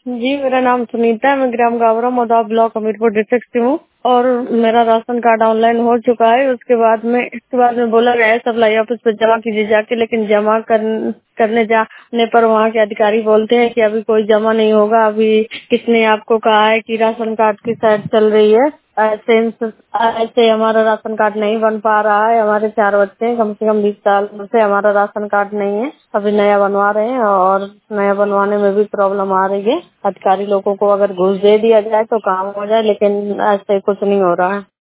जी, मेरा नाम सुनीता है। मैं ग्राम गावरा मौदा ब्लॉक हमीरपुर डिस्ट्रिक्ट से हूँ और मेरा राशन कार्ड ऑनलाइन हो चुका है। उसके बाद में बोला गया है सप्लाई ऑफिस पे जमा कीजिए जाके, लेकिन करने जाने पर वहाँ के अधिकारी बोलते हैं कि अभी कोई जमा नहीं होगा। अभी किसने आपको कहा है कि राशन कार्ड की साइट चल रही है? ऐसे हमारा राशन कार्ड नहीं बन पा रहा है। हमारे 4 बच्चे हैं, कम से कम 20 साल से हमारा राशन कार्ड नहीं है। अभी नया बनवा रहे हैं और नया बनवाने में भी प्रॉब्लम आ रही है। अधिकारी लोगों को अगर घूस दे दिया जाए तो काम हो जाए, लेकिन ऐसे कुछ नहीं हो रहा है।